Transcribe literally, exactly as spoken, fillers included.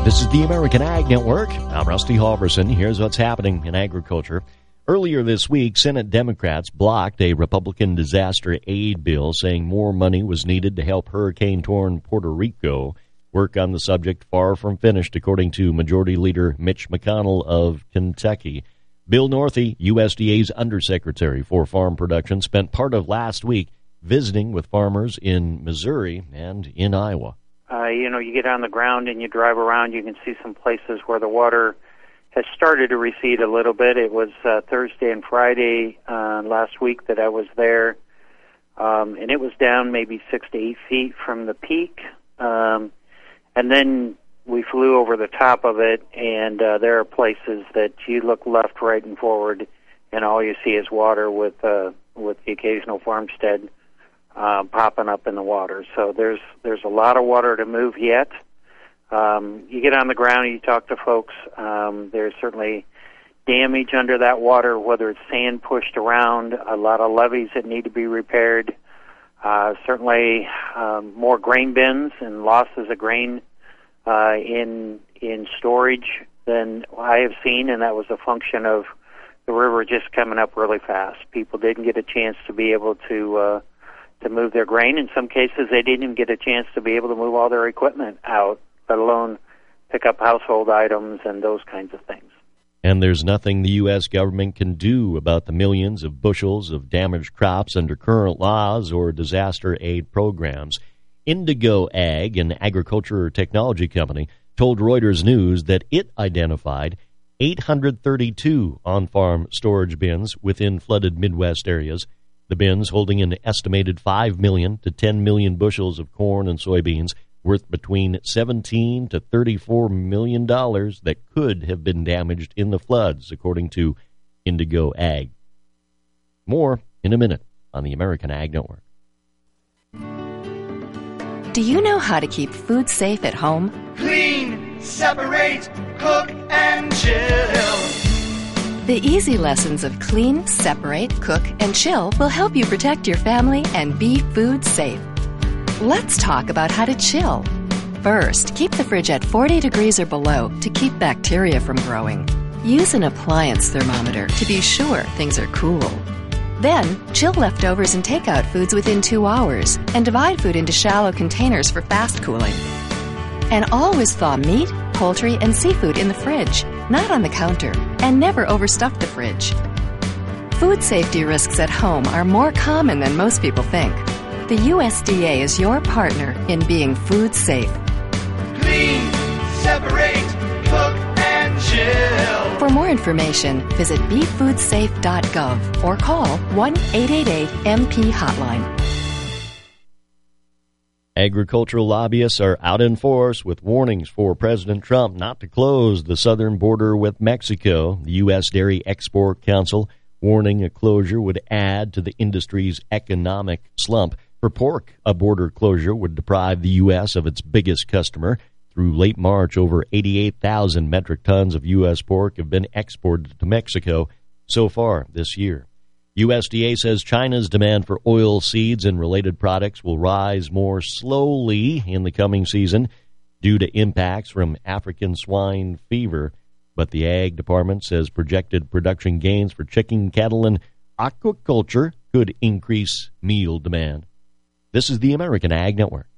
This is the American Ag Network. I'm Rusty Halverson. Here's what's happening in agriculture. Earlier this week, Senate Democrats blocked a Republican disaster aid bill saying more money was needed to help hurricane-torn Puerto Rico. Work on the subject far from finished, according to Majority Leader Mitch McConnell of Kentucky. Bill Northey, U S D A's Undersecretary for Farm Production, spent part of last week visiting with farmers in Missouri and in Iowa. Uh, you know, you get on the ground and you drive around, you can see some places where the water has started to recede a little bit. It was uh, Thursday and Friday uh, last week that I was there, um, and it was down maybe six to eight feet from the peak. Um, and then we flew over the top of it, and uh, there are places that you look left, right, and forward, and all you see is water with uh, with the occasional farmstead Uh, popping up in the water. So there's there's a lot of water to move yet. Um, you get on the ground and you talk to folks. Um, there's certainly damage under that water, whether it's sand pushed around, a lot of levees that need to be repaired, uh, certainly um, more grain bins and losses of grain uh, in in storage than I have seen, and that was a function of the river just coming up really fast. People didn't get a chance to be able to uh, to move their grain. In some cases, they didn't even get a chance to be able to move all their equipment out, let alone pick up household items and those kinds of things. And there's nothing the U S government can do about the millions of bushels of damaged crops under current laws or disaster aid programs. Indigo Ag, an agriculture technology company, told Reuters News that it identified eight hundred thirty-two on-farm storage bins within flooded Midwest areas. The bins holding an estimated five million to ten million bushels of corn and soybeans worth between seventeen to thirty-four million dollars that could have been damaged in the floods, according to Indigo Ag. More in a minute on the American Ag Network. Do you know how to keep food safe at home? Clean, separate, cook, and chill. The easy lessons of clean, separate, cook, and chill will help you protect your family and be food safe. Let's talk about how to chill. First, keep the fridge at forty degrees or below to keep bacteria from growing. Use an appliance thermometer to be sure things are cool. Then, chill leftovers and takeout foods within two hours and divide food into shallow containers for fast cooling. And always thaw meat, poultry, and seafood in the fridge, not on the counter, and never overstuff the fridge. Food safety risks at home are more common than most people think. The U S D A is your partner in being food safe. Clean, separate, cook, and chill. For more information, visit be food safe dot gov or call one eight eight eight M P hotline. Agricultural lobbyists are out in force with warnings for President Trump not to close the southern border with Mexico. The U S Dairy Export Council warning a closure would add to the industry's economic slump. For pork, a border closure would deprive the U S of its biggest customer. Through late March, over eighty-eight thousand metric tons of U S pork have been exported to Mexico so far this year. U S D A says China's demand for oil seeds and related products will rise more slowly in the coming season due to impacts from African swine fever. But the Ag Department says projected production gains for chicken, cattle, and aquaculture could increase meal demand. This is the American Ag Network.